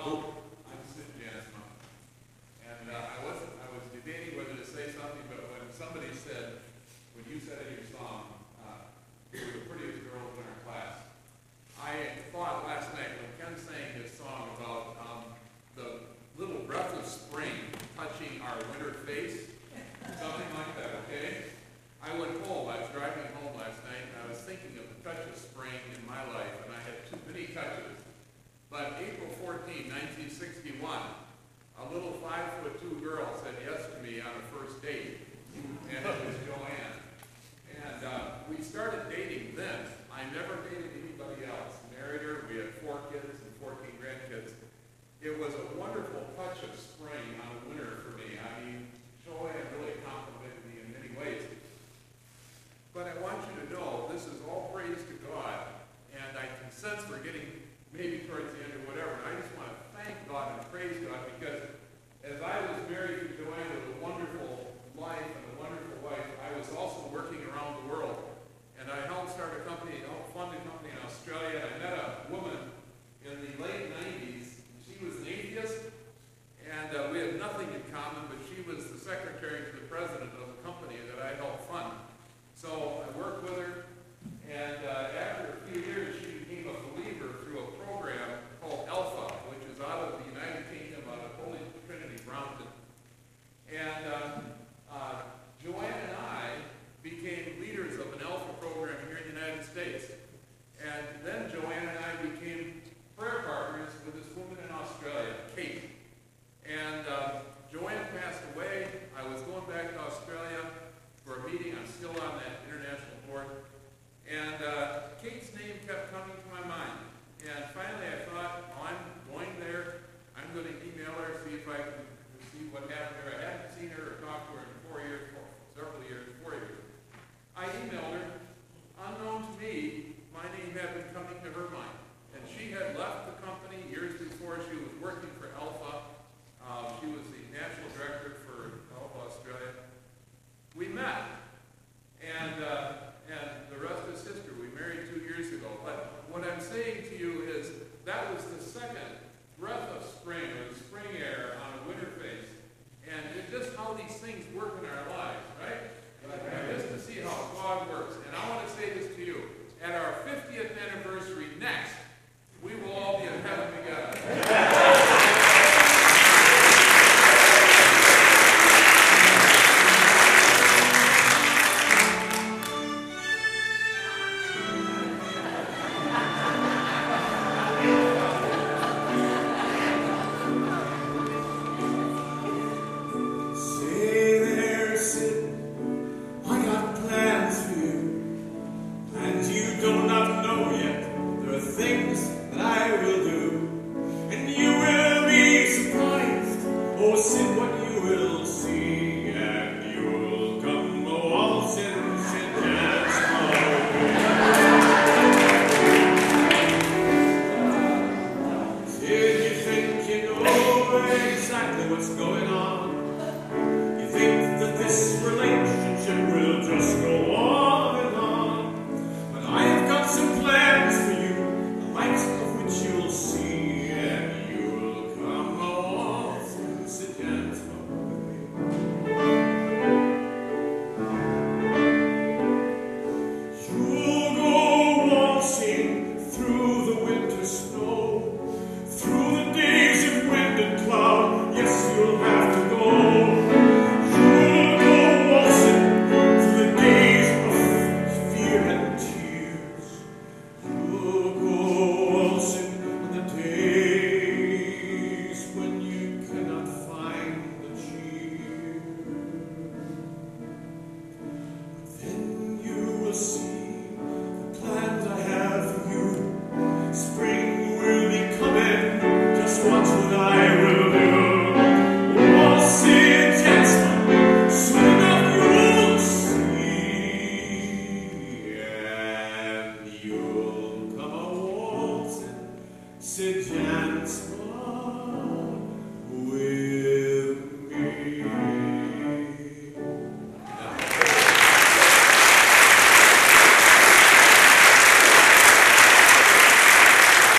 Well, I'm Sid Jansma, and I was debating whether to say something, but when you said in your song, you were the prettiest girl in our class, I thought last night when Ken sang his song about the little breath of spring touching our winter face, something like that, okay? I went home, I was driving home last night, and I was thinking of the touch of spring in my life, and I had too many touches. But April 14, 1961, a little 5'2" girl said yes to me on a first date, and it was Joanne. And we started dating then. I never dated anybody else. Married her, we had 4 kids and 14 grandkids. It was a wonderful touch of spring on a winter for me. I mean, Joanne really complimented me in many ways. But I want you to know, this is all praise to God, and I can sense we're getting maybe towards the end or whatever, and I just want to thank God and praise God, because as I was married to Joanne with a wonderful life and a wonderful wife, I was also working around the world, and I helped fund a company in Australia. I met a woman in the late 90s. She was an atheist, and we had nothing in common, but she was the secretary to the president of the company that I helped fund. So I worked with her, and after a few years, she became a believer through a program called Alpha, which is out of the United Kingdom, out of Holy Trinity, Brompton. And Joanne and I became leaders of an Alpha program here in the United States. And then Joanne and I became prayer partners with this woman in Australia, Kate. And Joanne passed away. I was going back to Australia for a meeting. I'm still on that international board. And Kate's name kept coming to my mind. And finally I thought, I'm going there. I'm going to email her, see if I can see what happened there. I hadn't seen her or talked to her in 4 years. I emailed her. Unknown to me, my name had been coming to her mind. And she had left the company years before. She was working for Alpha. She was the national director for Alpha Australia. We met. And the rest is history. We married 2 years ago. But what I'm saying to you is that was the second breath of spring, or the spring air on a winter face. And it's just how these things work in our lives, right? Just to see how God works. And I want to say this to you. At our 50th anniversary next, we will all be in heaven together. Sid Jansma.